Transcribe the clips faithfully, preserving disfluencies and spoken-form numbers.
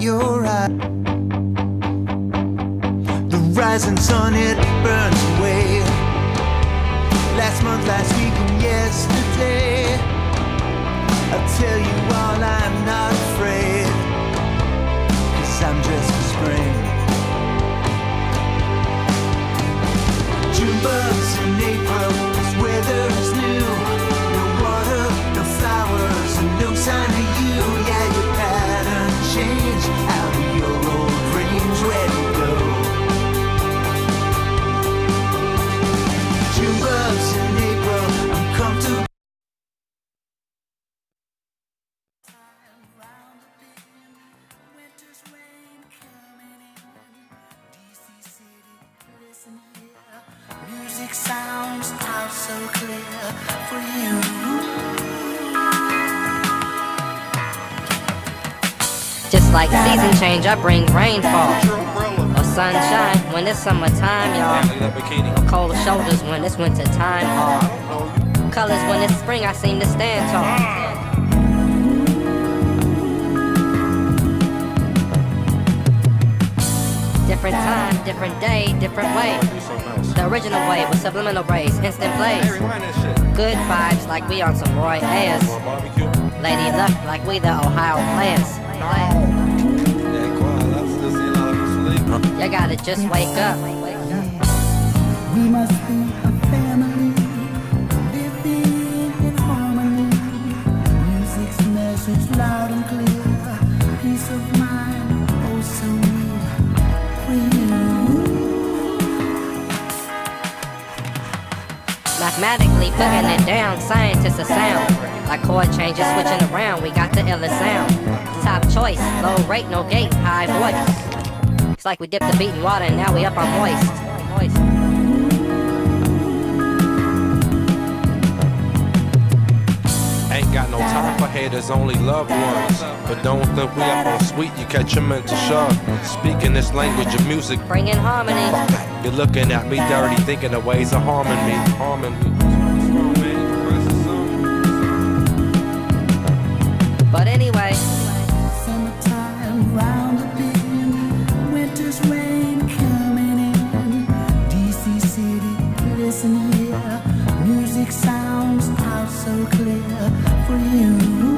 your eye. The rising sun, it burns away. Last month, last week, and yesterday. I'll tell you all, I'm not afraid, 'cause I'm dressed for spring. June bugs in April, this weather is new. No water, no flowers, and no sign of you. Yeah, your pattern changed out of your old range. Where'd you go? June bugs in April, I'm comfortable. Music sounds out so clear for you. Just like season change, I bring rainfall or sunshine when it's summertime, y'all. Or cold shoulders when it's winter time, or colors when it's spring, I seem to stand tall. Different time, different day, different way. The original way with subliminal rays, instant plays. Good vibes like we on some Roy Ayers. Lady Luck like we the Ohio players. You gotta just wake up. We must be a family, living in harmony. Music's message loud and clear. Peace of mind, oh so near for you. Mathematically putting it down, scientists are sound. Like chord changes switching around, we got the illest sound. Top choice, low rate, no gate, high voice. It's like we dipped the beat in water and now we up on moist. moist. Ain't got no time for haters, only loved ones. But don't think we up on sweet, you catch a mental shove. Speaking this language of music, bringing harmony. You're looking at me dirty, thinking of ways of harming me, harming me. But anyway, summertime round the bend, winter's rain coming in. D C City, listen here, music sounds out so clear for you.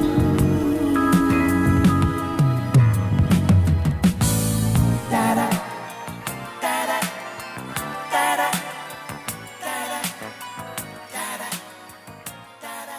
Da-da, da-da, da-da, da-da, da-da, da-da.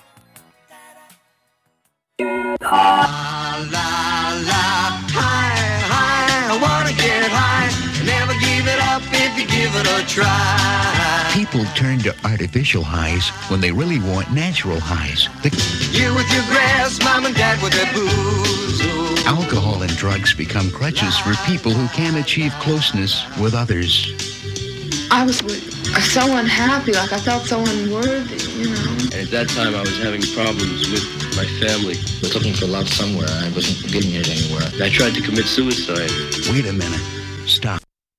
La la la, high, high, I wanna get high. Never give it up if you give it a try. People turn to artificial highs when they really want natural highs. The You with your grass, mom and dad with their booze. Ooh. alcohol and drugs become crutches for people who can't achieve closeness with others. I was so unhappy, like I felt so unworthy, you know. And at that time, I was having problems with my family. I was looking for love somewhere. I wasn't getting it anywhere. I tried to commit suicide. Wait a minute. Stop.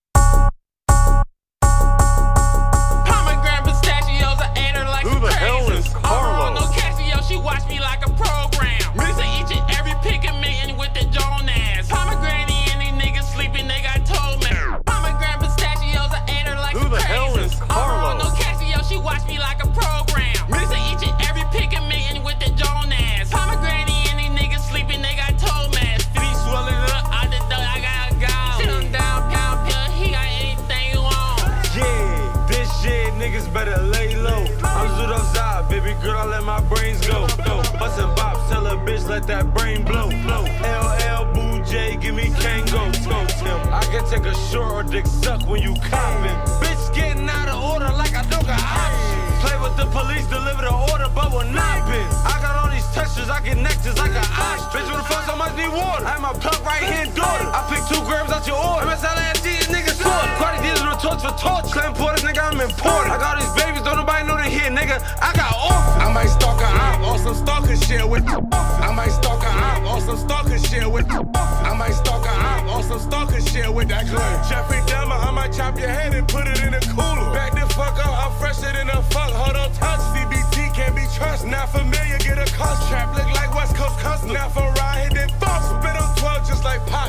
Pomegranate pistachios, I ate her like Who the crazy. hell is Carlos? Oh, no Casio, she watched me like a program. Missing each and every pick and meeting with the Jonas. Pomegranate and these niggas sleeping, they got told me. Pomegranate pistachios, I ate her like Who the crazy. hell is Carlos? Oh, no Casio, she watched me like a program. Missing each and every pick and meeting with the Jonas. Pomegranate and these niggas sleeping, they got told me. Did he swell it up? I just thought I got a go. Sit him down, pound pill, he got anything you want. Yeah, this shit, niggas better lay low. I'm zoot outside, baby girl, I let my brains go. Go, bustin' bops, tell a bitch, let that brain blow. Blow, L L, Boo J, give me Kango. Go, Tim, I can take a short or dick suck when you coppin'. Bitch getting out of order like I don't got options. Play with the police, deliver the order, but we're not been. I got all these textures, I get nectars like an ostrich. Bitch, when the fuck so much need water? I have my plug right here, daughter. I pick two grams out your order. M S L A S D, niggas sort. Cardi D's with a torch for torch. Slam Porters, nigga, I'm important. I got all these babies, don't nobody know they here, nigga. I got orphans. I might stalk a op on some stalker shit with. I might stalk a op on some stalker shit with. I might stalk a op on some stalker shit with that gun. Jeffrey Dahmer, I might chop your head and put it in a cooler. Back the fuck up, I'm fresher than a fuck. Hold on, touch. C B T can't be trusted. Not familiar, get a cost trap. Look like West Coast custom. Not for ride, hit that fuck. Spit on twelve just like pop.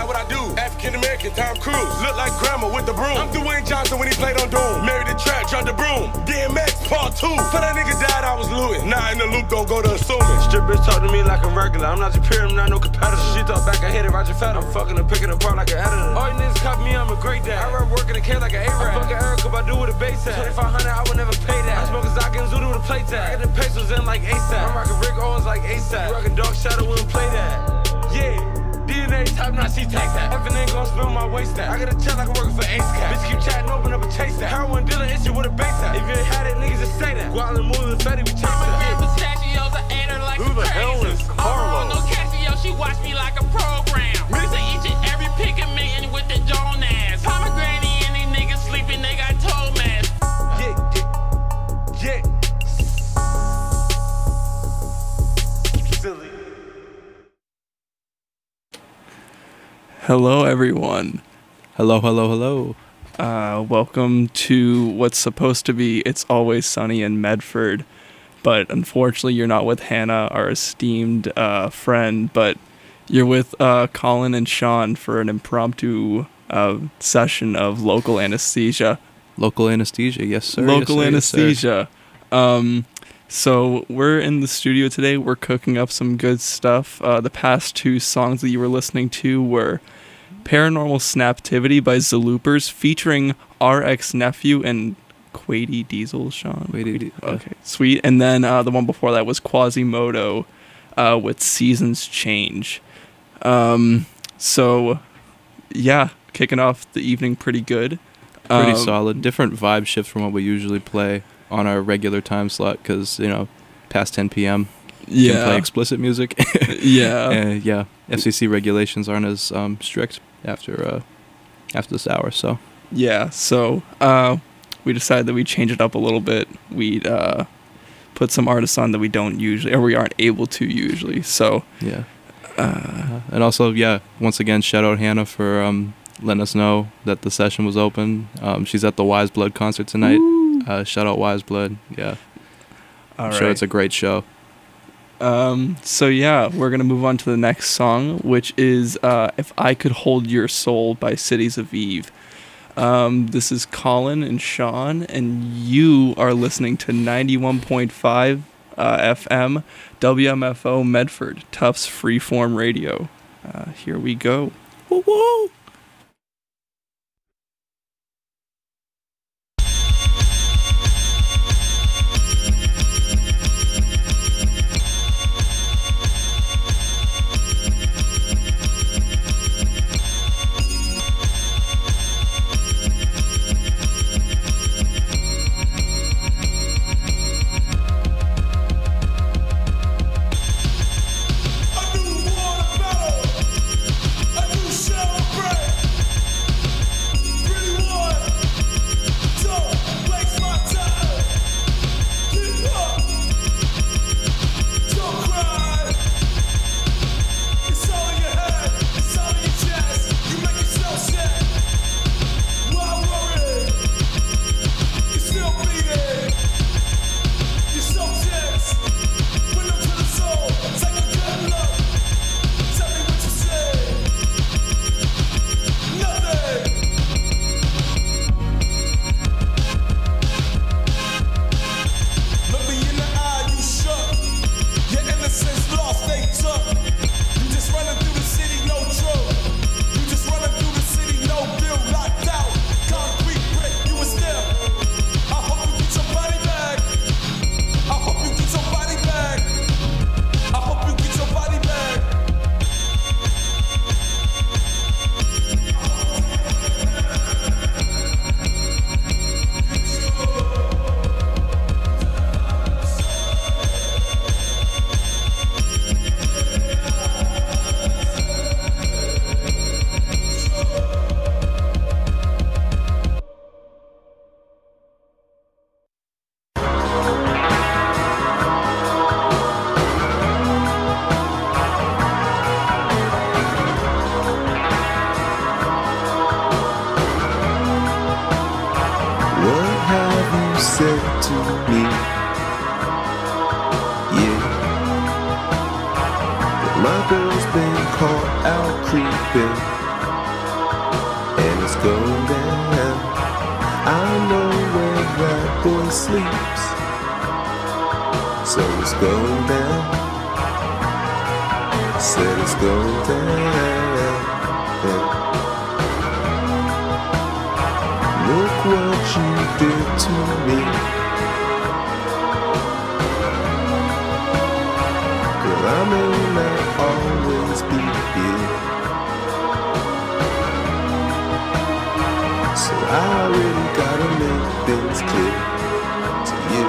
bad what I do. African American, Tom Cruise. Look like grandma with the broom. I'm Dwayne Johnson when he played on Doom. Married the trap, tried the broom. D M X, part two. For that nigga died, I was Louis. Nah, in the loop, don't go to assuming. Strip bitch talk to me like I'm regular. I'm not your peer, I'm not no competitor. She thought back, I hit it, Roger Federer. I'm fucking her, picking her apart like an editor. All you niggas copy me, I'm a great dad. I rap work in the K like an A-Rap. I'm fucking Erica, but I do with a bass tag. twenty-five hundred, I would never pay that. I smoke a Zaka and Zulu with a play tag. I get the pesos in like ASAP. I'm rocking Rick Owens like ASAP. You rocking Dark Shadow, we don't play that. Yeah. D N A type, not C tax that. Effing ain't gon' spill my waist that. I got a check like I'm working for Ace Cat. Bitch keep chatting, open up a chase that. Heroin dealer issue with a base that. If you ain't had it, niggas just say that. Guala move the Fetty, we chase that. Pistachios, I ate her like Who the hell is Carlo? No Casio, she watched me like a program. Mixing each and every pick a million with the Joan ass. Pomegranate and these niggas sleeping, they got toe mask. Yeah, yeah, yeah. Silly. Hello, everyone. Hello, hello, hello. Uh, welcome to what's supposed to be It's Always Sunny in Medford, but unfortunately you're not with Hannah, our esteemed uh, friend, but you're with uh, Colin and Sean for an impromptu uh, session of local anesthesia. Local anesthesia, yes sir. Local yes, sir, anesthesia. Yes, sir. Um, so we're in the studio today. We're cooking up some good stuff. Uh, the past two songs that you were listening to were Paranormal Snaptivity by Zaloopers featuring R X Nephew and Quady Diesel, Sean. Quady, Quady. Okay, sweet. And then uh, the one before that was Quasimodo uh, with Seasons Change. Um, so, yeah, kicking off the evening pretty good. Pretty um, solid. Different vibe shift from what we usually play on our regular time slot because, you know, past ten p.m. Yeah. can play explicit music. yeah. Uh, yeah. F C C regulations aren't as um, strict after uh, after this hour, so. Yeah, so uh, we decided that we'd change it up a little bit. We'd uh, put some artists on that we don't usually, or we aren't able to usually, so. Yeah. Uh, and also, yeah, once again, shout out Hannah for um, letting us know that the session was open. Um, she's at the Wise Blood concert tonight. Uh, shout out Wise Blood, yeah. All I'm right. sure it's a great show. Um, so yeah, we're going to move on to the next song, which is uh, If I Could Hold Your Soul by Cities of Eve. Um, this is Colin and Sean, and you are listening to ninety-one point five uh, F M W M F O Medford, Tufts Freeform Radio. Uh, here we go. Woo woo! said to me, yeah, that my girl's been caught out creeping go down. I know where that boy sleeps, so let's go down. Said let's go down. Yeah. Look what you did to me. Girl, I may not always be here, so I really gotta make things clear to you.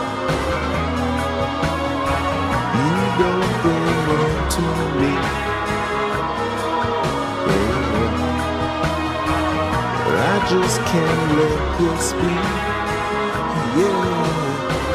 You don't belong to me, yeah. But I just can't let this be, yeah.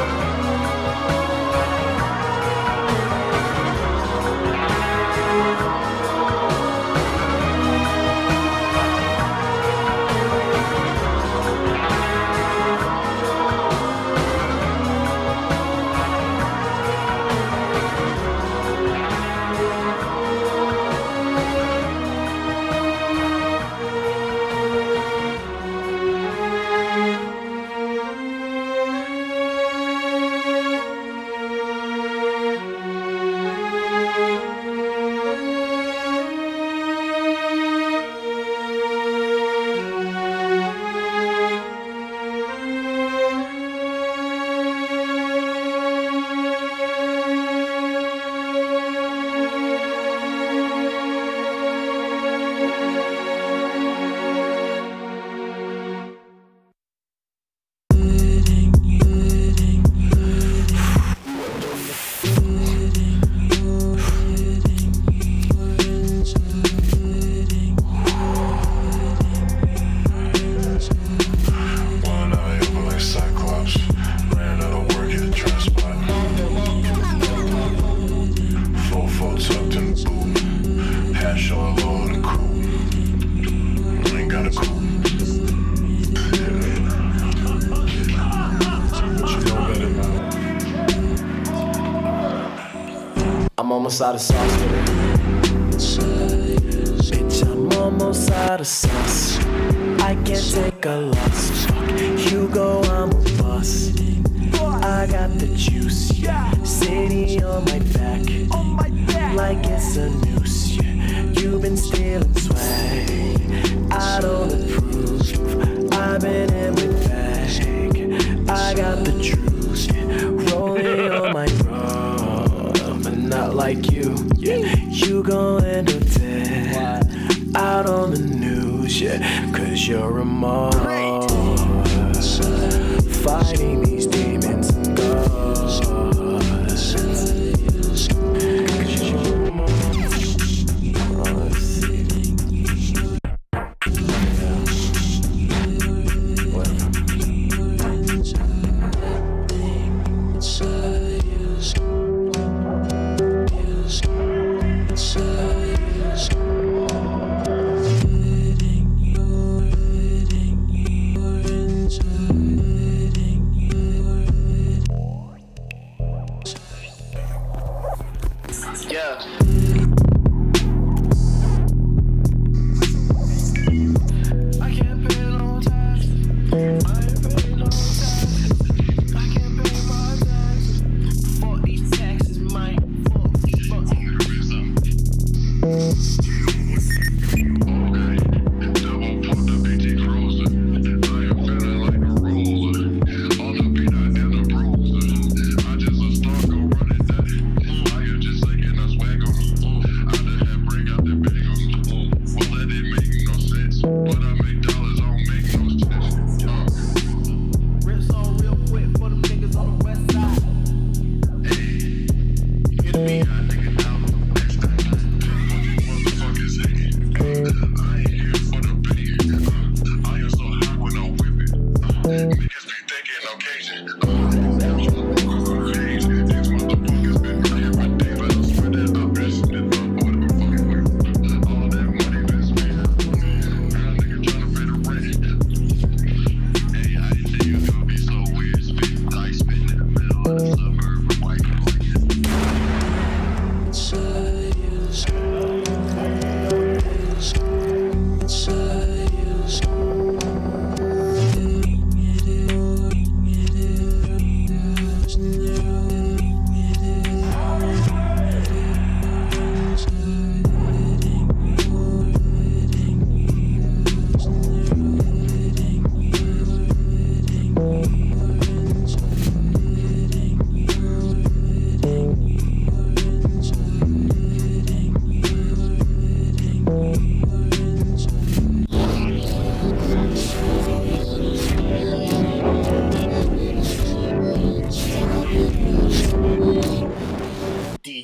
I'm almost out of sauce today. Bitch, I'm almost out of sauce. I can't take a loss. Fuck Hugo, I'm a boss. I got the juice, yeah. City on my back, like it's a noose, yeah. You've been stealing swag, I don't approve. I've been in my bag, I got the truth, yeah. Rolling on my road, but not like you, yeah. You gon' end up dead, out on the news, yeah. Cause you're remorse, fighting these demons and gods.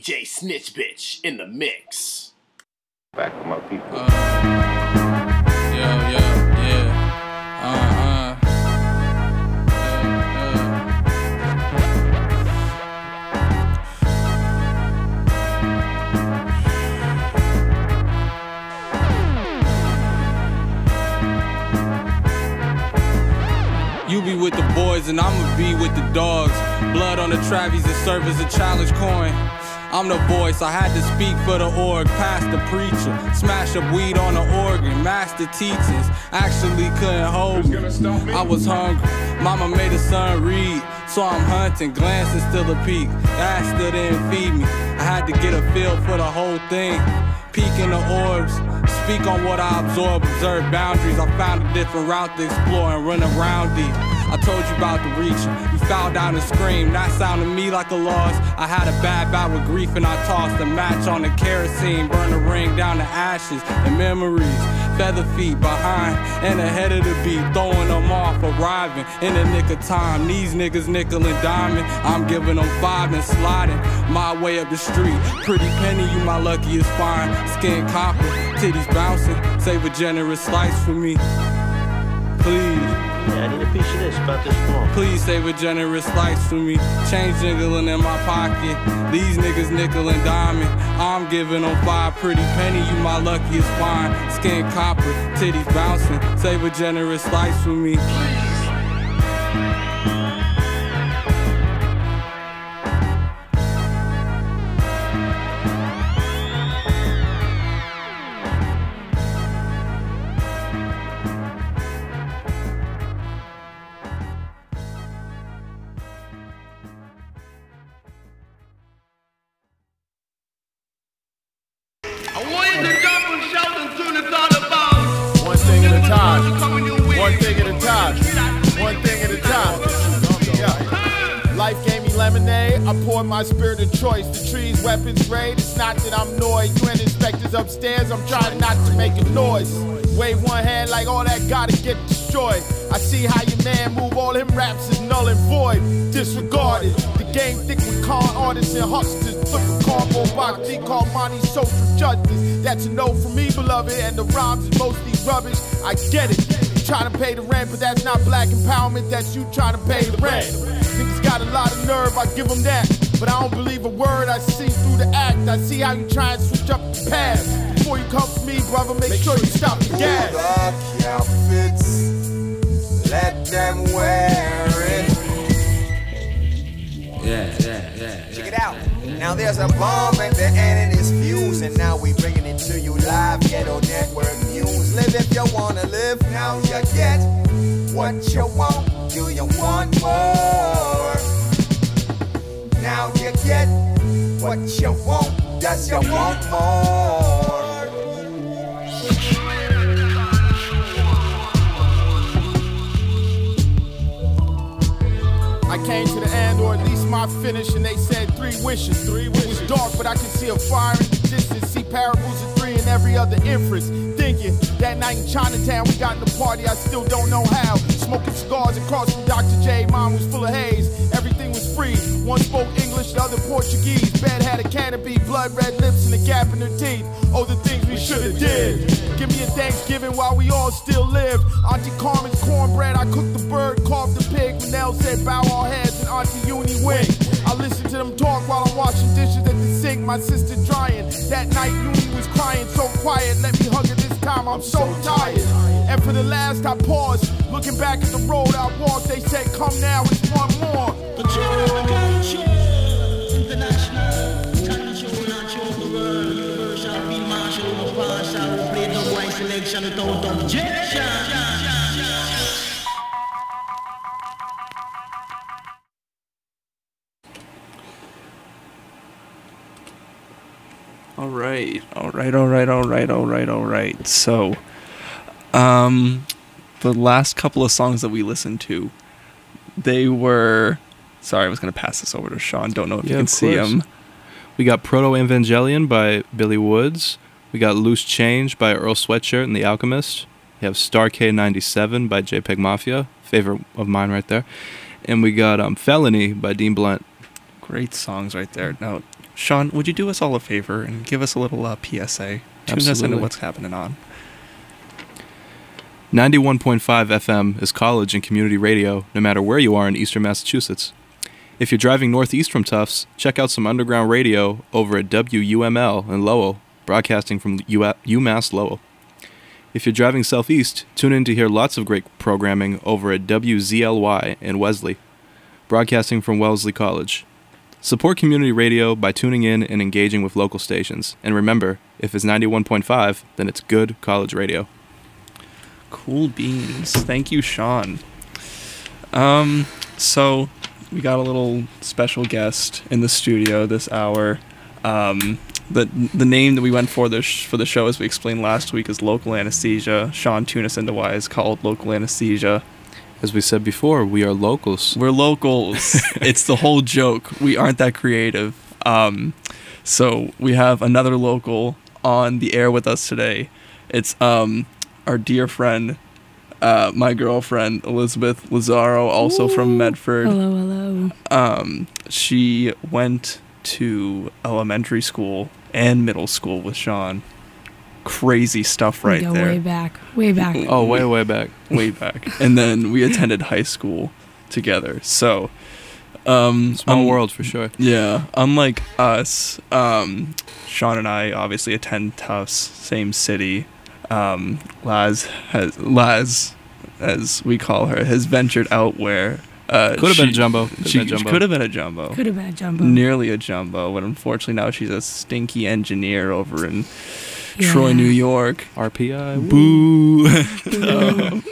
J Snitch Bitch in the mix. Back with my people. Uh, yeah, yeah, yeah. Uh, uh. You be with the boys and I'ma be with the dogs. Blood on the Travies and serve as a challenge coin. I'm the voice, I had to speak for the org. Past the preacher, smash up weed on the organ. Master teachings, actually couldn't hold me. I was hungry, mama made a son read. So I'm hunting, glancing still a peek. That still didn't feed me. I had to get a feel for the whole thing. Peek in the orbs, speak on what I absorb, observe boundaries. I found a different route to explore and run around deep. I told you about the reaching, you fell down and screamed. That sounded to me like a loss. I had a bad bout with grief and I tossed a match on the kerosene. Burned the ring down to ashes and memories. Feather feet behind and ahead of the beat, throwing them off, arriving in the nick of time. These niggas nickel and diamond, I'm giving them five and sliding my way up the street. Pretty penny, you my luckiest find. Skin copper, titties bouncing, save a generous slice for me. Please. Yeah, I need a piece of this, about this long. Please save a generous slice for me. Change jiggling in my pocket. These niggas nickel and diamond. I'm giving them five pretty penny. You my luckiest find. Skin copper, titties bouncing. Save a generous slice for me. One thing at a time. One thing at a time. One thing at a time. Yeah. Life gave me lemonade. I poured my spirit of choice. The trees, weapons grade. It's not that I'm annoyed. You and inspectors upstairs. I'm trying not to make a noise. Wave one hand like all that gotta get destroyed. I see how your man move. All him raps is null and void. Disregarded. The game thick with con artists and hustlers. Flip a cardboard box. G call money social justice. That's a no from me, beloved. And the rhymes is mostly rubbish. I get it. Trying to pay the rent, but that's not black empowerment. That's you trying to pay the rent. Niggas got a lot of nerve, I give them that. But I don't believe a word I see through the act. I see how you try and switch up the past. Before you come for me, brother, make, make sure you stop the gas. Pull up your outfits, let them wear it. Yeah, yeah, yeah. Check it out. Now there's a bomb at the end of this fuse, and now we bringing it to you live. Ghetto Network News. Live if you wanna live. Now you get what you want. Do you want more? Now you get what you want. Does you want more? I came to the end, or at least my finish, and they said three wishes. Three wishes. It was dark, but I could see a fire in the distance. See parables of three and every other inference. Thinking that night in Chinatown, we got in the party, I still don't know how. Smoking cigars across from Doctor J, mine was full of haze. Everything was free. One spoke English, the other Portuguese. Bed had a canopy, blood red lips, and a gap in her teeth. Oh, the things we should have did. Give me a Thanksgiving while we all still live. Auntie Carmen's cornbread, I cooked the bird, carved the pig. Manel said bow our heads, and Auntie Uni wink. I listen to them talk while I'm washing dishes at the sink. My sister drying. That night Uni was crying so quiet. Let me hug her this time, I'm so tired. And for the last I paused, looking back at the road I walked. They said come now, it's one more. All right, all right, all right, all right, all right, all right. So, um, the last couple of songs that we listened to, they were. Sorry, I was gonna pass this over to Sean. Don't know if yeah, you can see them. We got Proto Evangelion by Billy Woods. We got Loose Change by Earl Sweatshirt and The Alchemist. We have Starcade ninety-seven by JPEG Mafia, favorite of mine right there. And we got um, Felony by Dean Blunt. Great songs right there. Now, Sean, would you do us all a favor and give us a little uh, P S A? Tune us into Absolutely. what's happening on. ninety-one point five F M is college and community radio, no matter where you are in eastern Massachusetts. If you're driving northeast from Tufts, check out some underground radio over at W U M L in Lowell, broadcasting from U- UMass Lowell. If you're driving southeast, tune in to hear lots of great programming over at W Z L Y in Wesley, broadcasting from Wellesley College. Support community radio by tuning in and engaging with local stations. And remember, if it's ninety-one point five, then it's good college radio. Cool beans. Thank you, Sean. Um, so we got a little special guest in the studio this hour. Um, the the name that we went for the sh- for the show, as we explained last week, is Local Anesthesia. Sean tuned us into why it's called Local Anesthesia. As we said before, we are locals. We're locals. It's the whole joke. We aren't that creative. Um, so we have another local on the air with us today. It's um. our dear friend, uh, my girlfriend, Elizabeth Lazaro, also Ooh. from Medford. Hello, hello. Um, she went to elementary school and middle school with Sean. Crazy stuff right we go there. way back, way back. Oh, way, way back. Way back. And then we attended high school together. So, um... Small um, world, for sure. Yeah. Unlike us, um, Sean and I obviously attend Tufts, same city. Um, Laz has Laz, as we call her, has ventured out where uh, could have been a jumbo. Could She have been a jumbo. could have been a jumbo. Could have been a jumbo. Nearly a jumbo, but unfortunately now she's a stinky engineer over in Yeah. Troy, New York. R P I. Boo. um,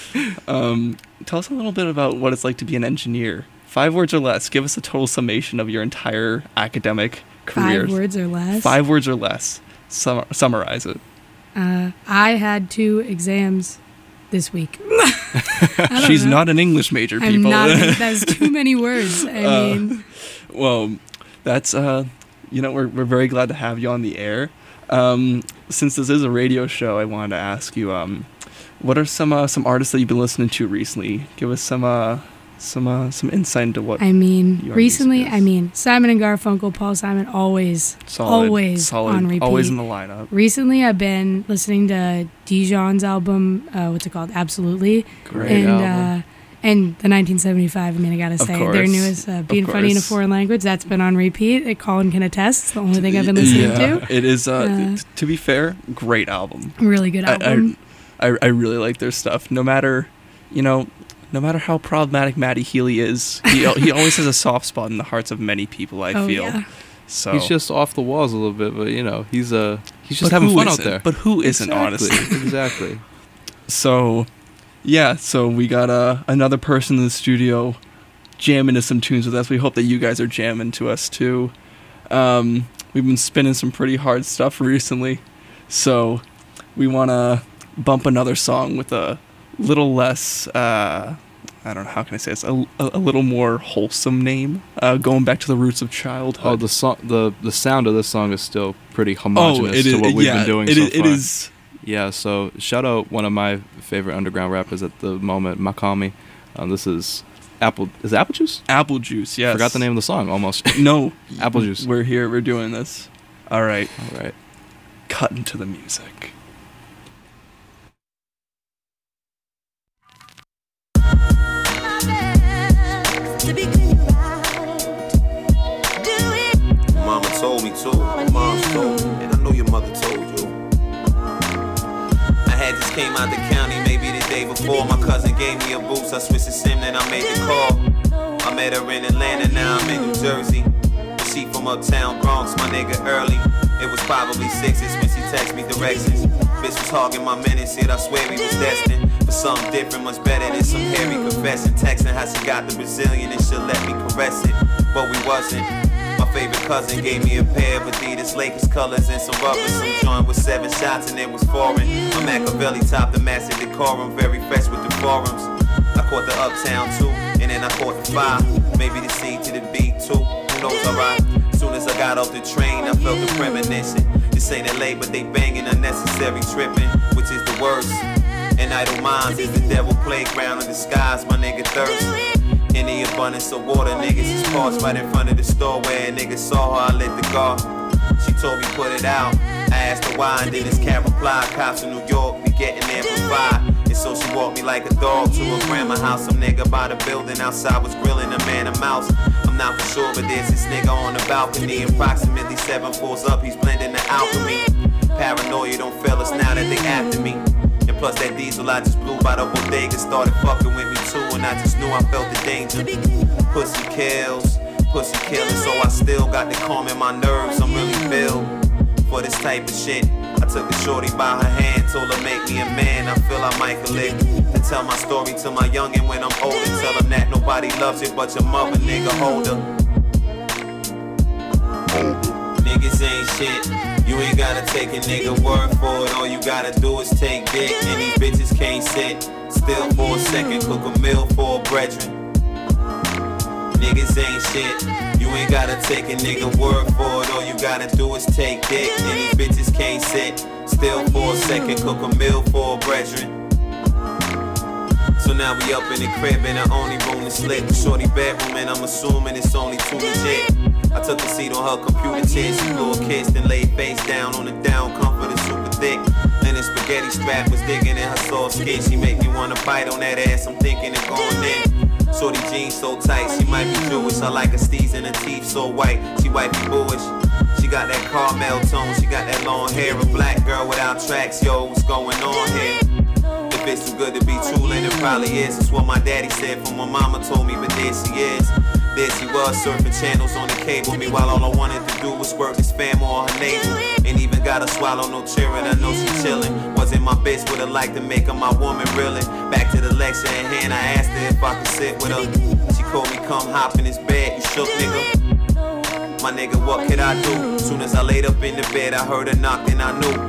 um, tell us a little bit about what it's like to be an engineer. Five words or less. Give us a total summation of your entire academic career. Five words or less. Five words or less. Sum- summarize it. Uh, I had two exams this week. She's know. not an English major, I'm people. not. That's too many words. I Uh, mean, well, that's uh, you know, we're we're very glad to have you on the air. Um, since this is a radio show, I wanted to ask you, um, what are some uh, some artists that you've been listening to recently? Give us some uh, some uh, some insight into what. I mean, your recently, music is. I mean, Simon and Garfunkel, Paul Simon, always, Solid, always solid, on repeat. always in the lineup. Recently, I've been listening to Dijon's album. Uh, what's it called? Absolutely. Great and, album. Uh, and the nineteen seventy-five. I mean, I gotta Of say, course. their newest, uh, Being Of Funny in a course. Foreign Language. That's been on repeat. It, Colin can attest. It's the only thing I've been listening yeah, to. it is. Uh, Uh, t- to be fair, great album. Really good I- album. I, I I really like their stuff. No matter, you know, no matter how problematic Matty Healy is, he al- he always has a soft spot in the hearts of many people. I Oh, feel. yeah. So He's just off the walls a little bit, but you know, he's uh he's just But having who fun out isn't? there. But who isn't, Exactly, honestly? exactly. So, yeah. So we got uh, another person in the studio jamming to some tunes with us. We hope that you guys are jamming to us too. Um, we've been spinning some pretty hard stuff recently, so we want to bump another song with a little less. Uh, I don't know, how can I say this? A, a, a little more wholesome name, uh, going back to the roots of childhood. Oh, the song, the the sound of this song is still pretty homogenous it to is- what we've yeah, been doing it so is- far. it is- Yeah, so shout out one of my favorite underground rappers at the moment, Makami. Um, this is Apple. Is it Apple Juice? Apple Juice. Yes. Forgot the name of the song almost. No. Apple Juice. We're here. We're doing this. All right. All right. Cut into the music. Mama told me to, mom told me, and I know your mother told you. I had just came out the county maybe the day before. My cousin gave me a boost, I switched to SIM, then I made the call. I met her in Atlanta, now I'm in New Jersey. She from uptown Bronx, my nigga early. It was probably sixes when she texted me directions. Bitch was hogging my minutes, shit, I swear we was destined for something different, much better than some hairy confession. Texting how she got the Brazilian and she'll let me caress it, but we wasn't. My favorite cousin gave me a pair of Adidas Lakers colors and some rubbers. Some joint with seven shots and it was foreign. My Machiavelli top the massive decorum, very fresh with the forums. I caught the uptown too, and then I caught the five. Maybe the C to the B too, who knows, alright. Soon as I got off the train, I felt the premonition. This ain't L A, but they banging unnecessary tripping, which is the worst. And idle minds is the devil playground in disguise, my nigga thirst. In the abundance of water, niggas is paused right in front of the store where a nigga saw her, I lit the guard. She told me put it out. I asked her why, and then this cat replied, cops in New York be getting amplified. And so she walked me like a dog to her grandma's house. Some nigga by the building outside was grilling a man a mouse. I'm not for sure, but there's this nigga on the balcony. Approximately seven floors up, he's blending the alchemy. Paranoia don't fail us now that they after me. And plus that diesel I just blew by the bodega started fucking with me too, and I just knew I felt the danger. Pussy kills, pussy killing, so I still got the calm in my nerves. I'm really built for this type of shit. I took the shorty by her hand, told her make me a man. I feel I might collect to tell my story to my youngin' when I'm older. Tell him that nobody loves you but your mother, nigga. Hold her. Niggas ain't shit. You ain't gotta take a nigga word for it. All you gotta do is take dick. And these bitches can't sit still for a second. Cook a meal for a brethren. Niggas ain't shit. You ain't gotta take a nigga word for it. All you gotta do is take dick. And these bitches can't sit still for a second. Cook a meal for a brethren. So now we up in the crib and the only room to sleep. Shorty bedroom and I'm assuming it's only too legit. I took a seat on her computer chair. She blew a kiss and laid face down on the down comforter super thick. Then the spaghetti strap was digging in her soft skin. She make me wanna bite on that ass. I'm thinking it going in. Shorty jeans so tight, she might be Jewish. I like her steez and her teeth so white. She wifey booish. She got that caramel tone. She got that long hair. A black girl without tracks. Yo, what's going on here? If it's too good to be true, then it probably is. It's what my daddy said, for my mama told me, but there she is. There she was, surfing channels on the cable. Meanwhile, all I wanted to do was work this fam on her navel. Ain't even gotta swallow no cheering, I know she chillin'. Wasn't my bitch, would've liked to make her my woman, really. Back to the lecture at hand, I asked her if I could sit with her. She called me, come hop in this bed, you shook, nigga. My nigga, what could I do? Soon as I laid up in the bed, I heard her knock, and I knew.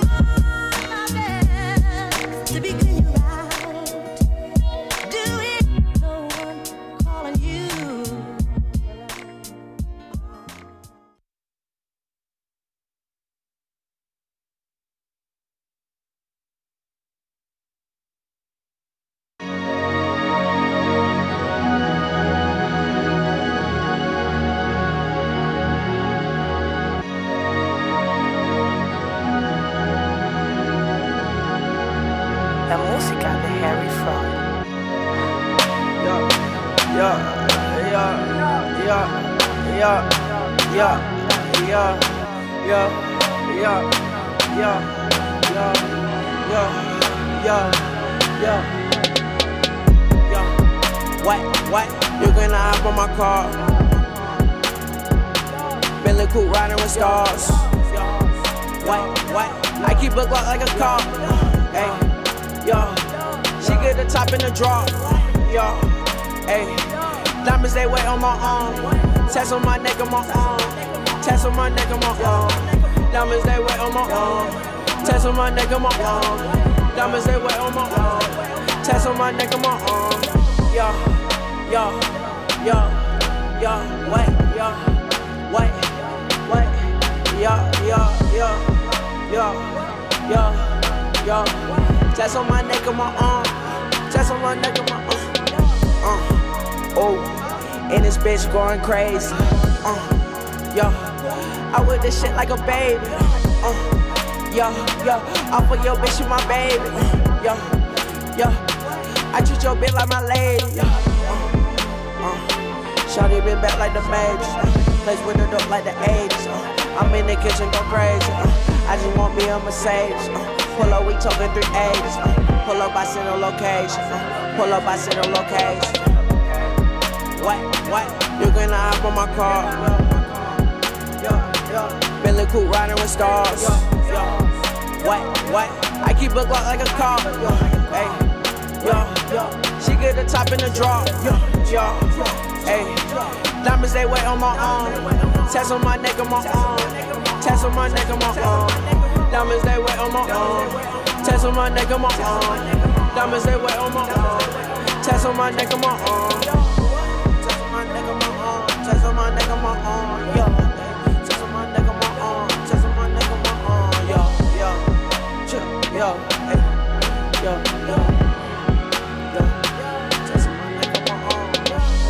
Tats on my neck and my arm. Tats on my neck and my arm. Diamonds they wet on my arm. Tats on my neck and my arm. Diamonds they wet on my arm. Tats on my neck and my arm. Yo, yo, yo, yo, wait, yo, wait, wait, yo, yo, yo, yo, yo, yo. Tats on my neck and my arm. Tats on my neck and my arm. Uh, oh. And this bitch going crazy. Uh, yo, I with this shit like a baby. Uh, yo, yo, I fuck your bitch, you my baby. Yo, yo, I treat your bitch like my lady. Uh, uh, Shawty been back like the babies. Place with the dope like the eighties. Uh, I'm in the kitchen, go crazy. Uh, I just want me a Mercedes. Uh, pull up, we talking three eighties. Uh, pull up, I send a location. Uh, pull up, I send a location. What, what, you gonna hop on my car? Billy Coop riding with stars. What, what, I keep a Glock like a car. Hey, yo, she get the top in the drawer. Yo, hey, diamonds they wet on my arm. Tats on my neck and my arm. Tats on my neck and my arm. Diamonds they wet on my arm. Tats on my neck and my arm. Diamonds they wet on my arm. Tats on my neck and my arm. Tats on my neck on my arm, yo. Tats on my neck on my arm. Tats on my neck on my arm, yo, yo, yo, hey, yo, yo, yo. Tats on my neck on my arm,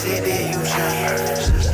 Sit there, you change.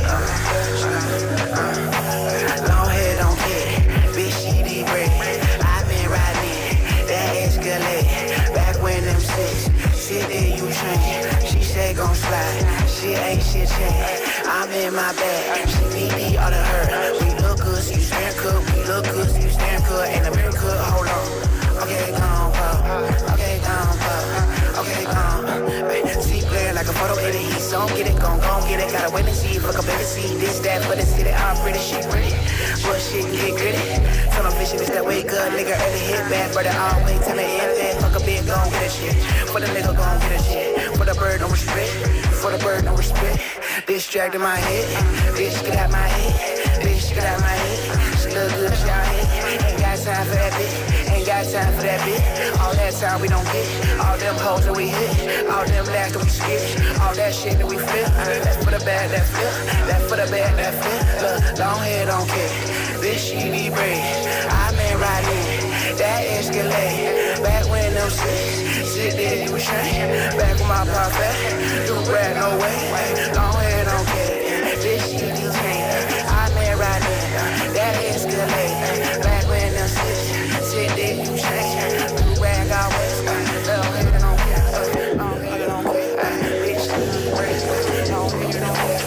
Long hair don't care, bitch, she deep red. I been riding it, that Escalade. Back when them six, sit there, you change. She said gon' slide, shit ain't shit change. I'm in my bag, she need me all to her. We look good, so you stand good. We look good, so you stand good. And the mirror could hold on. Okay, gone, pop. Okay, gone, pop. Okay, gone. See, playing like a photo edit. He's on, get it, gon' gon' get it. Gotta wait and see, fuck a baby, see this, that, for the city. I'm pretty, she pretty. Bullshit, get gritty. Tell them vision is that way good. Nigga early hit back, but all way till the end. Then fuck a bitch, gon' get a shit. For the nigga, gon' get a shit. For the bird, no respect. For the bird, no respect. Distracted my head. Bitch, get out my head. Bitch, get out my head. She look good, she out here. Ain't got time for that bitch. Ain't got time for that bitch. All that time we don't get. All them hoes that we hit. All them laughs that we skip. All that shit that we flip. That's for the bad, that flip. That's for the bad, that flip. Look, long hair don't care. Bitch, she need braids. I been riding that Escalade. Back when them six. Sit there, you shine. Back with my parfait. Do brag, no way. Long hair don't care. Bitch, she need change. I been riding that Escalade. Back when them six. Sit there, you shine. Do brag, always. Long hair don't care. Long hair don't care. Bitch, she need braids. Long hair don't care.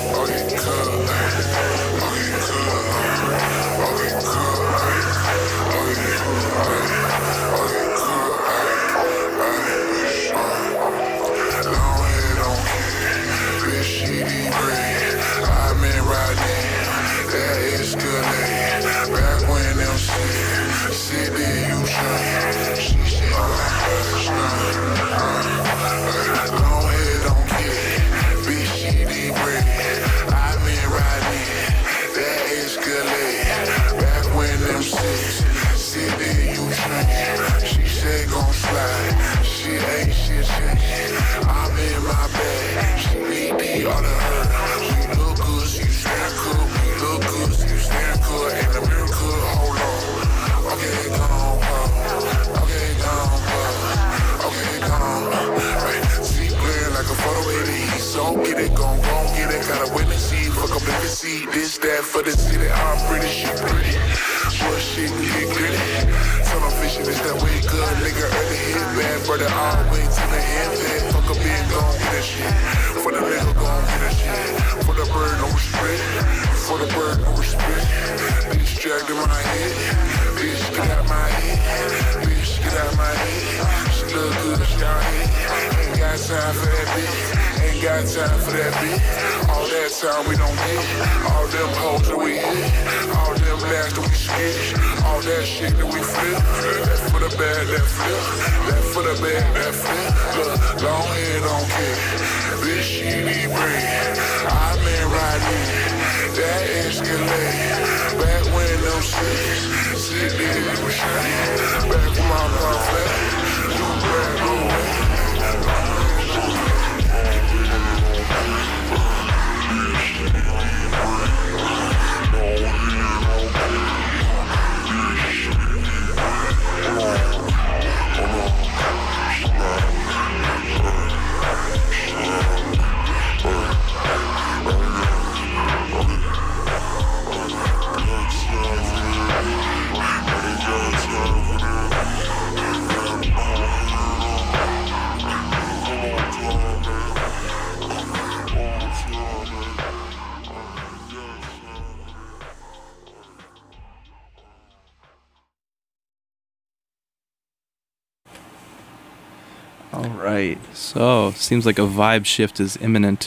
Back when them shit, sit there, you shine. She said, long hair don't care, bitch, she need bread. I been riding that Escalade. Back when them six, sit there, you shine. She said, gon' slide, she ain't shit change. I'm in my bag, she need me all of her. We look good, so you stand good. We look good, so you stand good. And the mirror could hold on. Okay, gone, pop. Okay, gone, pop. Okay, gone. Right. See, playing like a photo edit. He's so get it, gon' gon' get it. Gotta wait and see, fuck up, let me see. This, that, for the city. I'm pretty, she pretty. Bullshit, get gritty. Tell them vision is that way good. Nigga early hit bad, brother, all the way to the end. Then fuck up, bitch, gon' get a shit. For the nigga, gon' get a shit. For the bird, no respect. For the bird, no respect. Distracted my head. Bitch, get out my head. Bitch, get out my head. She look good, she out here. Ain't got time for that bitch. Ain't got time for that bitch. All that time we don't get. All them hoes that we hit. All them laughs that we skip. All that shit that we flip. That's for the bad, that flip. That for the bad, that flip. Look, long hair don't care. Bitch, she need bread. I been riding that Escalade. Back when them six. Sit there, you shine. Back with my parfait. Do brand new way. All right. So, seems like a vibe shift is imminent.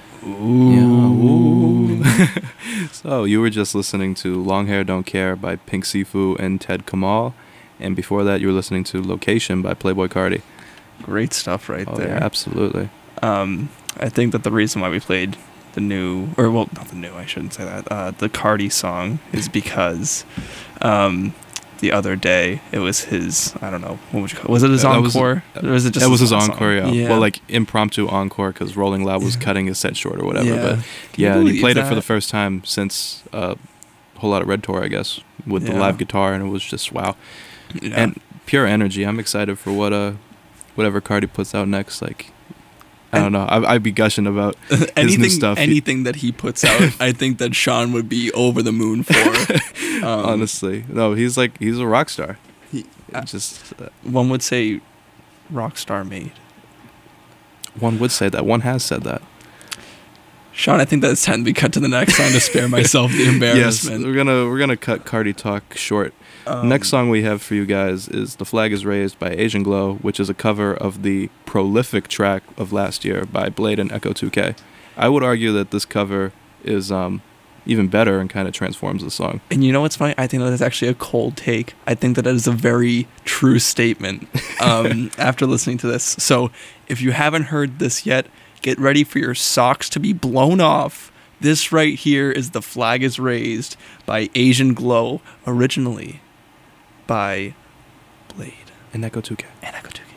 Ooh. Yeah, ooh. So, you were just listening to Long Hair Don't Care by Pink Sifu and Ted Kamal. And before that, you were listening to Location by Playboi Carti. Great stuff right oh, there. Yeah, absolutely. Um, I think that the reason why we played the new, or well, not the new, I shouldn't say that, uh, the Carti song is because um, the other day it was his, I don't know, what would you call it? Was it his uh, encore? Was, or was it just that was his song? encore, yeah. yeah. Well, like impromptu encore because Rolling Loud was cutting his set short or whatever. Yeah. But Can you yeah, and he believe played that? it for the first time since uh, a whole lot of Red Tour, I guess, with Yeah. the live guitar, and it was just wow. Yeah. And pure energy. I'm excited for what uh, whatever Carti puts out next. Like, I don't know. I, I'd be gushing about his anything, new stuff. anything that he puts out, I think that Sean would be over the moon for. Um, Honestly, no, he's like he's a rock star. He, uh, just uh, one would say, rock star made. One would say that. One has said that. Sean, I think that it's time to be cut to the next song to spare myself the embarrassment. Yes, we're gonna we're gonna cut Cardi talk short. Um, Next song we have for you guys is "The Flag Is Raised" by Asian Glow, which is a cover of the prolific track of last year by Blade and Echo two K. I would argue that this cover is um, even better and kind of transforms the song. And you know what's funny? I think that is actually a cold take. I think that is a very true statement um, after listening to this. So if you haven't heard this yet, get ready for your socks to be blown off. This right here is "The Flag Is Raised" by Asian Glow, originally by Blade and Echo two K. And Echo two K.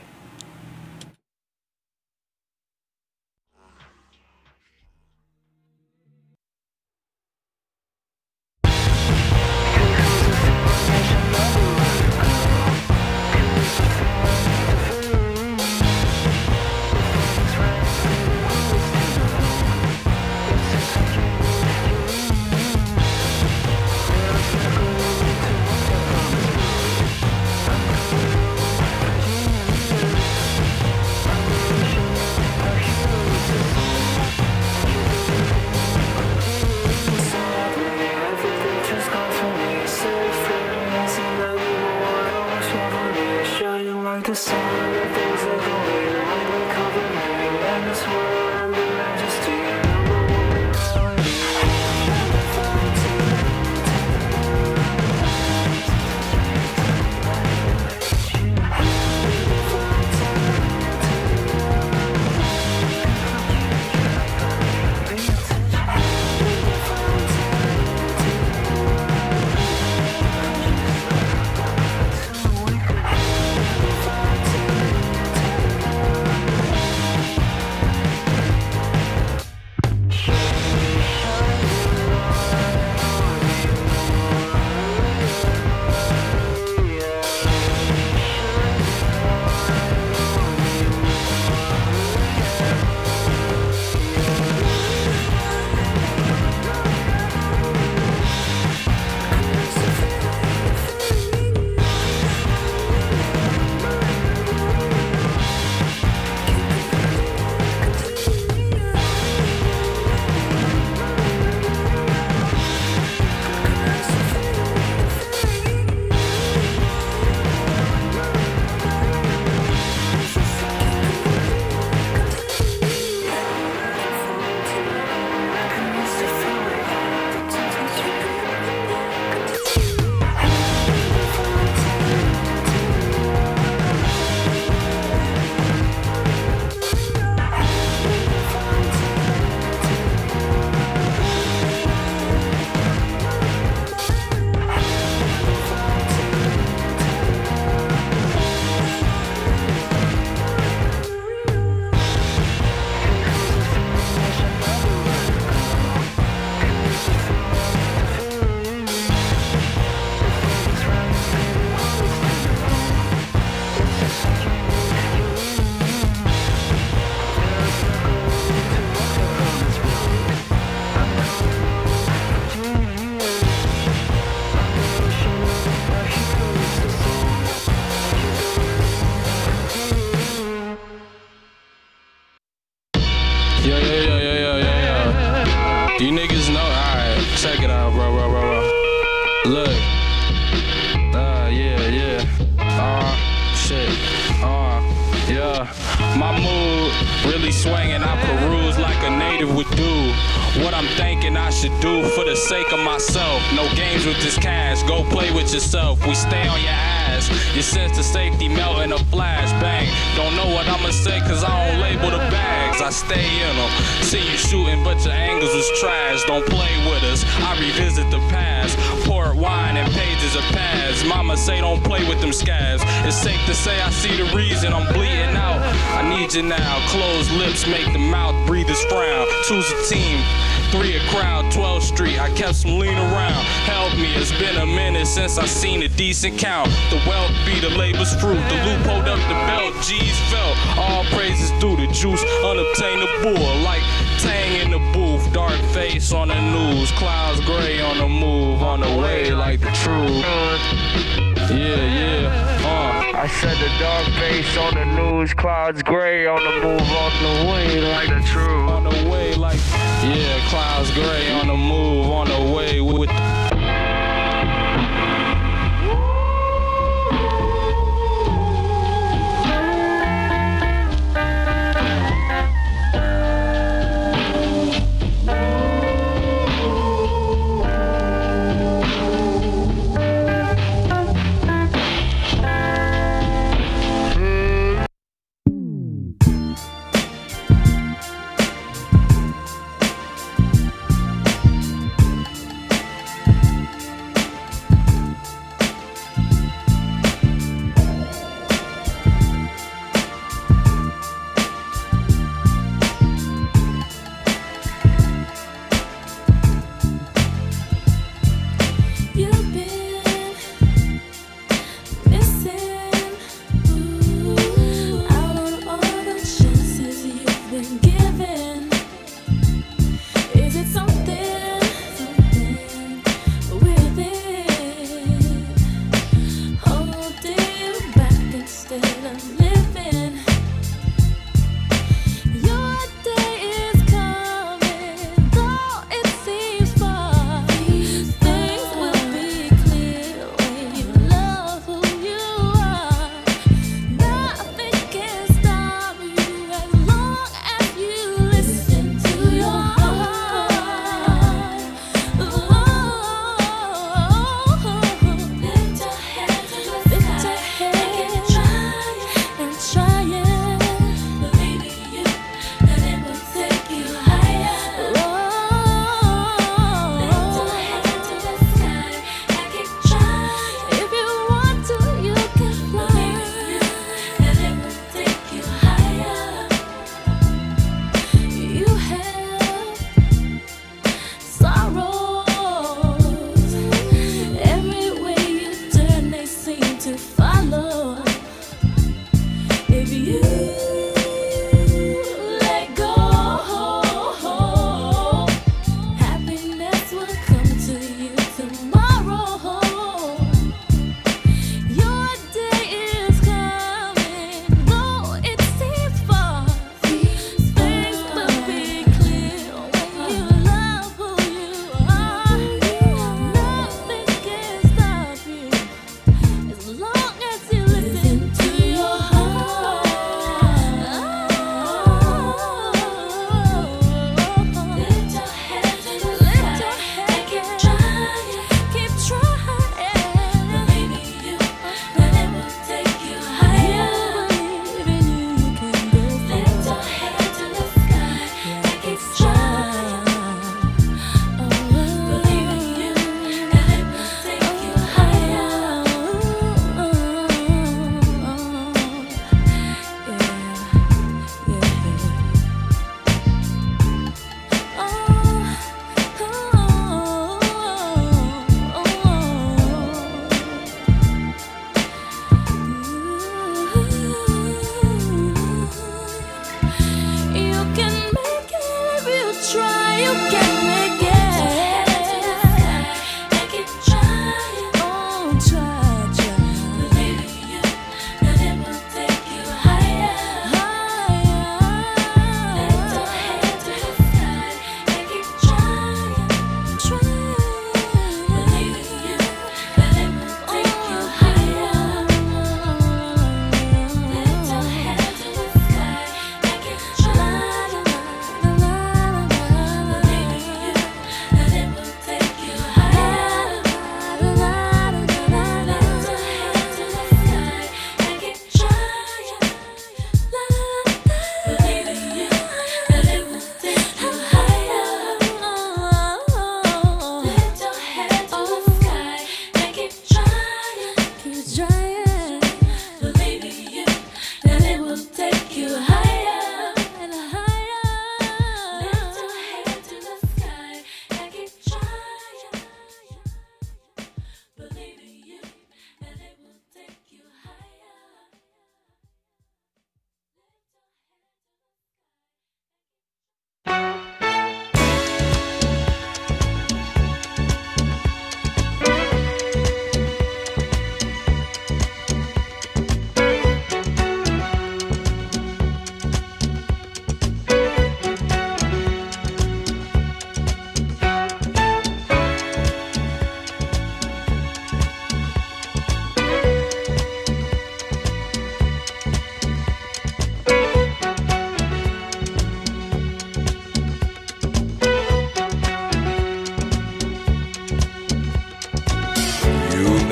You niggas know, alright, check it out, bro, bro, bro, bro. Look, uh, yeah, yeah, uh, shit, uh, yeah. My mood really swinging, I peruse like a native would do. What I'm thinking I should do for the sake of myself. No games with this cash, go play with yourself. We stay on your ass, your sense of safety melt in a flash, bang. Don't know what I'ma say cause I don't label the bags, I stay in them. See you shooting but your angles was trash, don't play with us. I revisit the past, pour wine and pages of pads. Mama say don't play with them scabs. It's safe to say I see the reason I'm bleeding out. I need you now, closed lips make the mouth breathe his frown. Choose a team, three a crowd, twelfth street. I kept some lean around. Help me, it's been a minute since I seen a decent count. The wealth be the labor's fruit. The loop hold up the belt, G's felt. All praises due the juice, unobtainable. Like Tang in the booth, dark face on the news. Clouds gray on the move, on the way like the truth. Yeah, yeah, uh. I said the dark face on the news, clouds gray on the move, on the way like the truth. On the way like, yeah, clouds gray on the move, on the way with the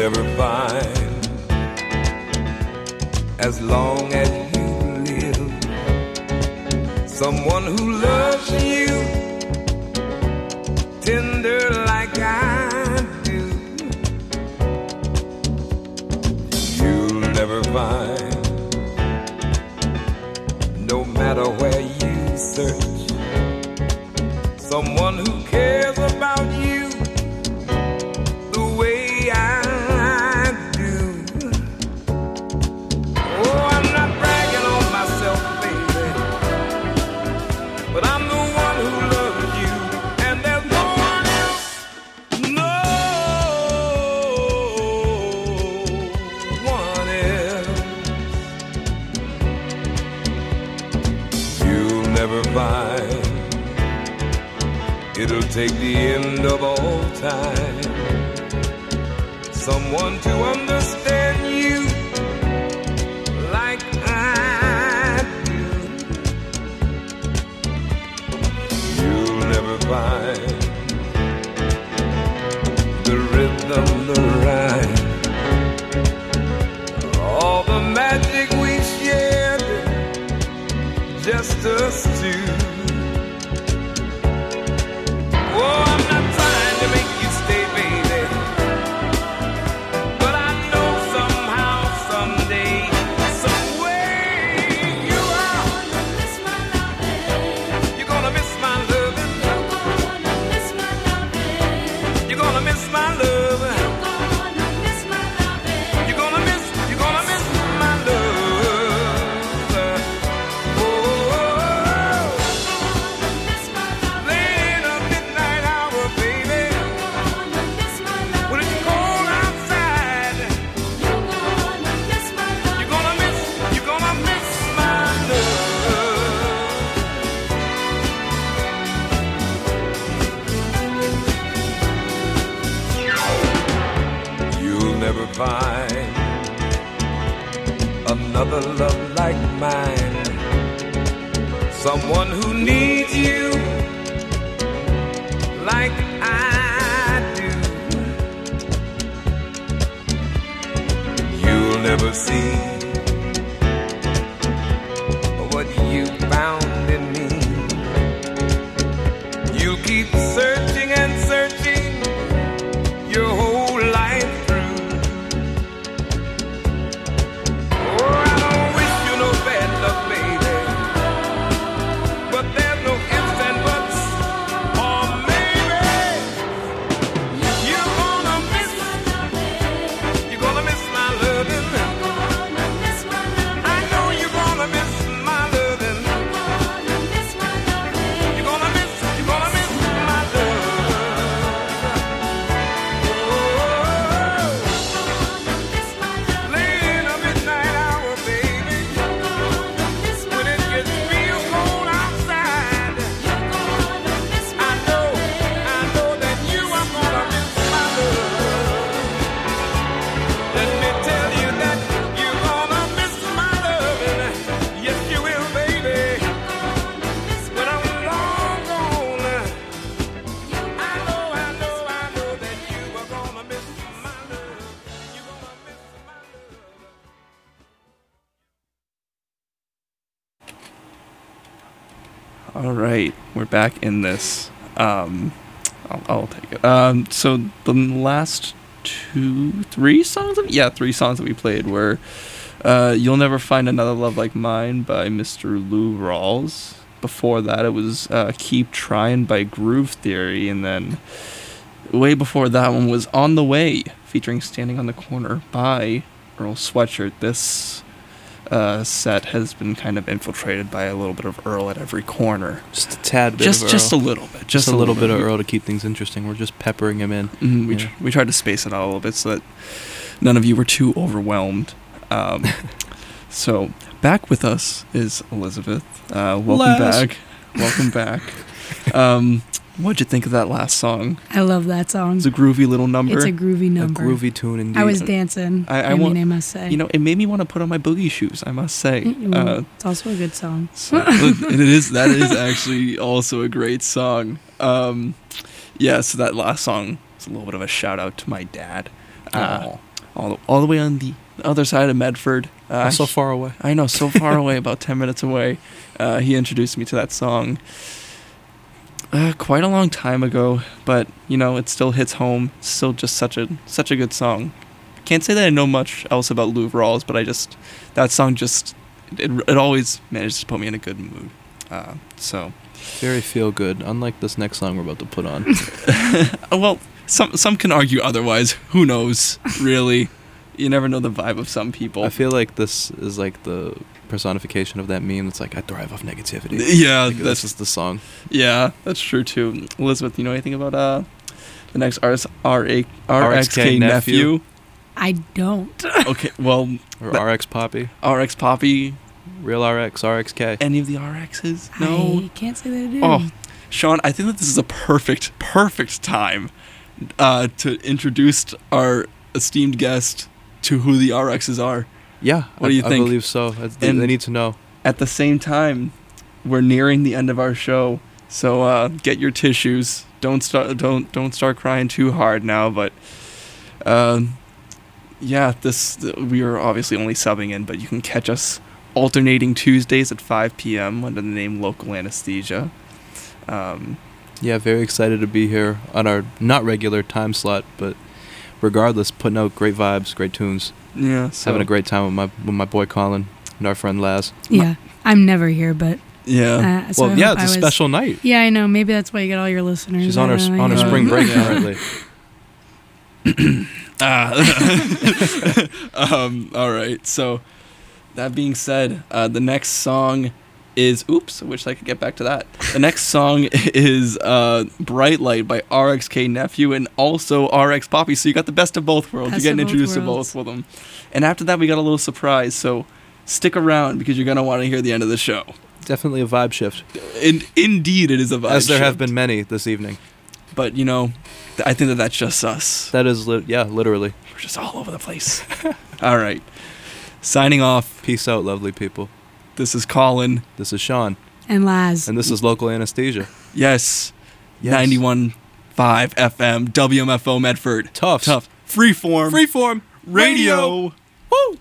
never find, as long as you live, someone who loves you tender like I do. You'll never find, no matter where you search, someone who cares about you the way I do. Oh, I'm not bragging on myself, baby, but I'm the one who loves you, and there's no one else, no one else. You'll never find, it'll take the end of all time, someone to understand you like I do. You'll never find the rhythm, the rhyme, all the magic we shared, just us two. Oh, I'm not trying to make you stay, baby, but I know somehow, someday, some way you are. You're gonna miss my loving. You're gonna miss my loving. You're gonna miss, you're gonna miss my love. Oh, late in the midnight hour, baby, when it's cold outside, you're gonna miss, you're gonna miss my love. You'll never find another love like mine, someone who needs you like I do. You'll never see what you found in me. You'll keep searching and searching your whole life through. Oh, I don't wish you no bad luck, baby, but there's no ifs and buts, or maybe you're gonna miss, you're gonna miss my loving. I know you're gonna miss my loving. You're gonna miss, you're gonna miss my love. Oh, late in the midnight hour, baby, when it gets real cold outside, I know, I know that you are gonna miss my love. Let me tell you that you're gonna miss my loving. Yes, you will, baby. When I'm long gone, I know, I know, I know that you are gonna miss my love. You're gonna miss my love. All right, we're back in this. Um, I'll, I'll take it. Um, so the last two, three songs, of, yeah, three songs that we played were uh, "You'll Never Find Another Love Like Mine" by Mister Lou Rawls. Before that, it was uh, "Keep Trying" by Groove Theory, and then way before that one was "On the Way" featuring "Standing on the Corner" by Earl Sweatshirt. This uh, set has been kind of infiltrated by a little bit of Earl at every corner. Just a tad bit Just of Earl. just a little bit. Just, Just a a little little bit of bit. Earl to keep things interesting. We're just peppering him in. Mhm, we Yeah. tr- we tried to space it out a little bit so that none of you were too overwhelmed. Um, so back with us is Elizabeth. Uh, welcome Les. back. Welcome back. Um, what'd you think of that last song? I love that song. It's a groovy little number. It's a groovy number. A groovy tune indeed. I was dancing. I, I, I, mean, want, I must say. You know, it made me want to put on my boogie shoes. I must say. Mm, Uh, it's also a good song. So, it is. That is actually also a great song. Um, yeah. So that last song is a little bit of a shout out to my dad. Uh, all all the way on the other side of Medford. Uh, Oh, so far away. I know, so far away, about ten minutes away. Uh, he introduced me to that song uh, quite a long time ago, but you know, it still hits home. It's still just such a such a good song. Can't say that I know much else about Lou Rawls, but I just that song just it, it always manages to put me in a good mood. Uh, so Very feel good, unlike this next song we're about to put on. well, some some can argue otherwise. Who knows? Really, you never know the vibe of some people. I feel like this is like the personification of that meme. It's like I thrive off negativity. Yeah, like, that's this is the song. Yeah, that's true too. Elizabeth, you know anything about uh the next R S R A R X K nephew? I don't. Okay, well, Or that- R X Poppy. R X Poppy. Real R X, R X K. Any of the R Xs? No. I can't say that I do. Oh, Sean, I think that this is a perfect, perfect time uh, to introduce our esteemed guest to who the R Xs are. Yeah, What I, do you I think? believe so. I- They, And they need to know. At the same time, we're nearing the end of our show, so uh, get your tissues. Don't start. Don't don't start crying too hard now. But, um, yeah, this we are obviously only subbing in, but you can catch us alternating Tuesdays at five p.m. under the name Local Anesthesia. Um, Yeah, very excited to be here on our not regular time slot, but regardless, putting out great vibes, great tunes. Yeah, so- having a great time with my with my boy Colin and our friend Laz. Yeah, I'm never here, but Yeah. Uh, so Well, I yeah, hope it's a I was- special night. Yeah, I know. Maybe that's why you get all your listeners. She's I on her don't know, on her yeah. spring break currently. Ah. um, all right. So, that being said, uh, the next song is. Oops, I wish I could get back to that. The next song is uh, Bright Light by R X K Nephew and also R X Poppy. So, you got the best of both worlds. Best You're getting of both introduced worlds. to both of them. And after that, we got a little surprise. So, stick around because you're going to want to hear the end of the show. Definitely a vibe shift. In, indeed, it is a vibe As there have shift. been many this evening. But, you know, th- I think that that's just us. That is, li- yeah, literally. We're just all over the place. All right. Signing off. Peace out, lovely people. This is Colin. This is Sean. And Laz. And this is Local Anesthesia. Yes. Yes. ninety-one point five F M, W M F O Medford. Tough. Tough. Freeform. Freeform. Radio. Woo!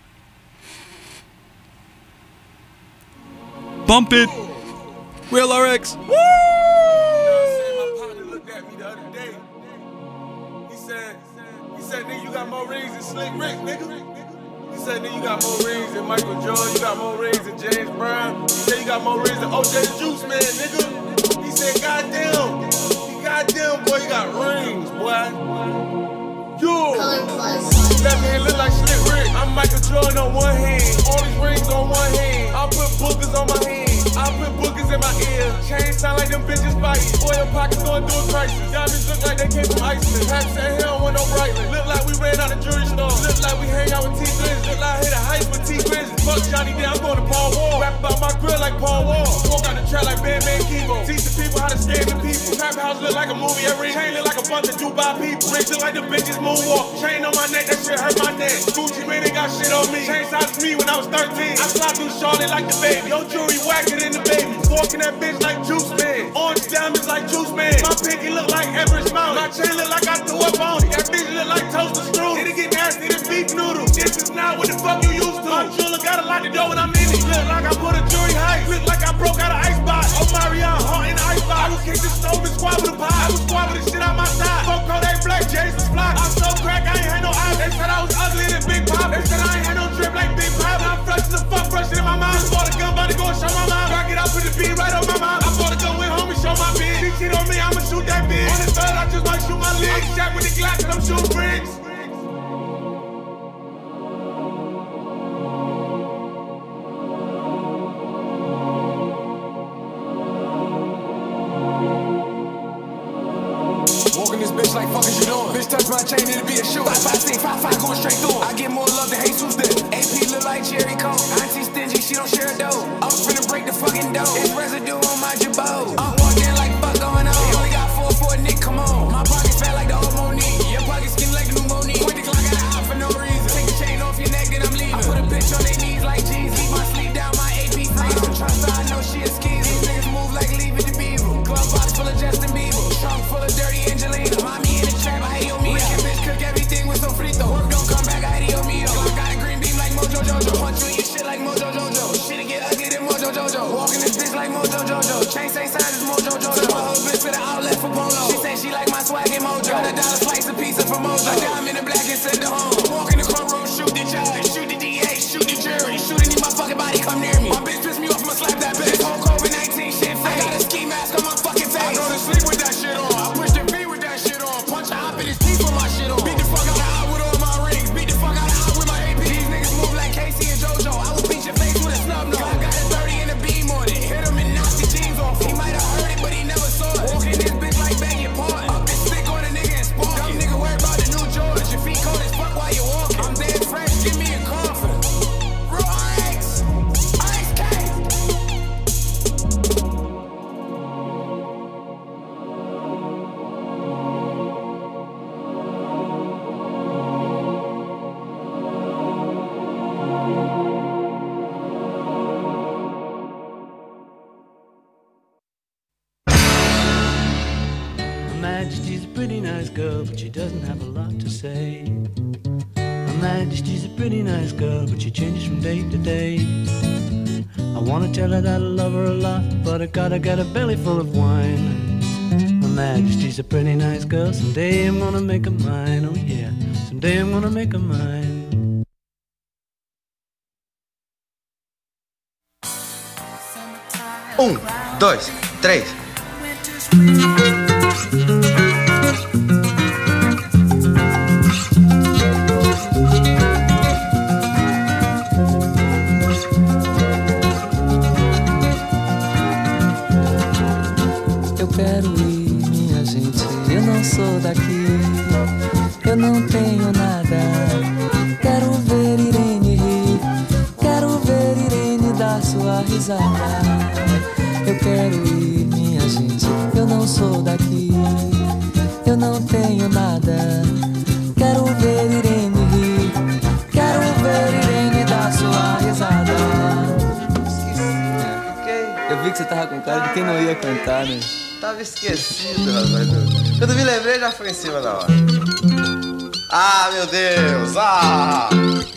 Bump it. Real R X. Woo! My partner looked at me the other day. He said, he said, nigga, you got more rings than Slick Rick, nigga. He said, nigga, you got more rings than Michael Jordan. You got more rings than James Brown. He said, you got more rings than O J the Juice Man, nigga. He said, goddamn. He goddamn, boy, you got rings, boy. You. Left hand look like Slick Rick. I'm Michael Jordan on one hand. All these rings on one hand. I put bookers on my hand. I put bookers in my ear. Chains sound like them bitches fighting. Oil pockets going through a crisis. Diamonds look like they came from Iceland. Pat said he don't want no Breitling. Look like we ran out of jewelry store. Look like we hang out with T Glizzy. Look like I hit a heist with T Glizzy. Fuck Johnny D, I'm going to Paul Wall. Rap about my grill like Paul Wall. Walk out the trap like Bam Bam Kivo. Teach the people how to scam the people. Trap house look like a movie every. Chain look like a bunch of Dubai people. Rings look like the bitches moonwalk. Chain on my neck, that shit hurt my neck. Gucci man ain't got shit on me. Chain size me when I was thirteen. I slide through Charlotte like the baby. Yo jewelry whacker than the baby. Walking that bitch like Juice Man. Orange diamonds like Juice Man. My pinky look like Everest Mountain. My chain look like I threw up on it. That bitch look like toaster strudel. It'll get nasty than beef noodle. This is not what the fuck you used to. My jeweler got a lot to do when I'm in it. Look like I put a jewelry heist. Look like I broke out an ice box. Oh Marion, heart in the ice box. I was kick the stove and squat with a pie. I was squat with the shit out my side. Fuck Kodak Black, Jason Flock. I'm so crack, I ain't had no eyes. They said I was ugly than Big Pop. They said I ain't had no drip like Big Pop. I'm fresh as a fuck, fresher than my mom. Just bought a gun, about to go and show my mom. Rock it out, put the beat right on my mom. I bought a gun with homie, show my bitch. She cheat on me, I'ma shoot that bitch. On the third, I just might shoot my leg. I'm shot with the Glock, cause I'm shooting bricks. Walking this bitch like fuck is you doing? Bitch touch my chain, it'll be a shoe. Five, five, six, five, five, going straight through 'em. I get more love than Jesus did. A P look like cherry coke. Auntie stingy, she don't share a dough. I'm finna break the fucking dough. It's residue on my jabot. I'm walking like fuck going on. They only got four for a nick, come on. My pockets fat like the old Monique. Your pockets skinny like the new Monique. Point the Glock at the eye for no reason. Take the chain off your neck, then I'm leaving. I put a bitch on their knees like Jesus. Keep my sleep down, my A P free. I don't trust her, I know she a skeezer. These niggas move like Leave It to Beaver. Glove box full of Justin Bieber. Trunk full of dirty Angelina. Mommy in the trap, I hate your meat. Wicked bitch cook everything with some frito. Work don't come back. whole bitch to the outlet for polo. She said she like my swag and mojo. Got a dollar slice a piece of for mojo. A diamond in black and send her home. Walk in the courtroom, shoot the judge, shoot the D A, shoot the jury, shoot any motherfucking body come near me. My bitch pissed me off, I'ma slap that bitch. This whole COVID nineteen shit fake. I got a ski mask on my fucking face. I go to sleep with that shit on. I push the V with that shit on. Punch a hop in his teeth with my shit on. Beat the fuck out of out with all my rings. Beat the fuck out of out with my A P. These niggas move like Casey and JoJo. I will beat your face with a snub nose. I got a thirty and a beam on it. Hit him and knock the jeans off. He might have heard it, but he never saw it. Walking this bitch like begging pardon. Up and stick on a nigga and spark. Dumb nigga worry about the new George. Your feet cold as fuck while you walking. I'm dead fresh, give me a coffin. Real Ice, Ice K. Her Majesty's a pretty nice girl, but she doesn't have a lot to say. Her Majesty's a pretty nice girl, but she changes from day to day. I wanna tell her that I love her a lot, but I gotta get a belly full of wine. Her Majesty's a pretty nice girl, someday I'm gonna make her mine, oh yeah, someday I'm gonna make her mine. Um, dois, três. Eu quero ir, minha gente, eu não sou daqui, eu não tenho nada. Quero ver Irene rir, quero ver Irene dar sua risada. Eu quero ir, minha gente, eu não sou daqui, eu não tenho nada. Quero ver Irene rir, quero ver Irene dar sua risada. Eu vi que você tava com cara de quem não ia cantar, né? Tava esquecido, rapaz. Quando me lembrei, já foi em cima da hora. Ah, meu Deus! Ah!